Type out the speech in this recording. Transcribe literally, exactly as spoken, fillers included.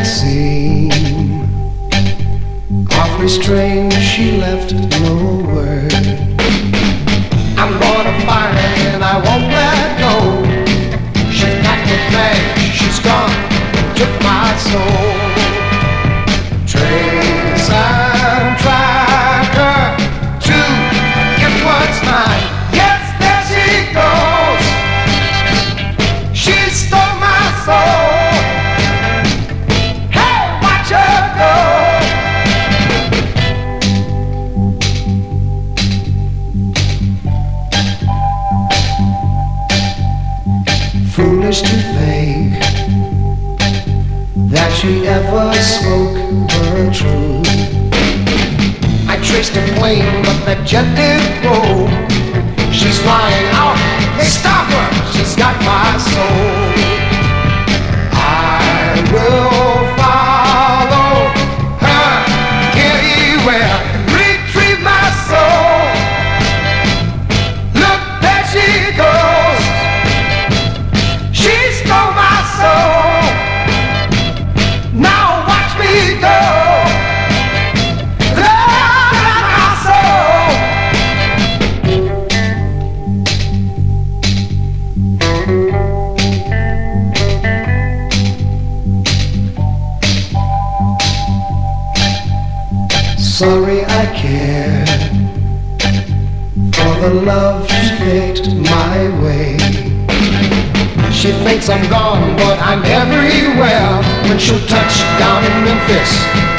that seemed awfully strange. She left no word. I'm gonna find her and I won't let go. She's packed the bag, she's gone, took my soul. Trace and track her to get what's mine. Yes, there she goes. She stole my soul. Hey, watch her go. Foolish to think that she ever spoke her truth. I traced a plane, but that jet didn't go. She's flying out, they stop her, she's got my soul. I will follow her anywhere and retrieve my soul. Look, there she goes. She stole my soul. Now watch me go. Love my soul. Sorry I cared for the love she faked my way. She thinks I'm gone, but I'm everywhere. When she'll touch down in Memphis,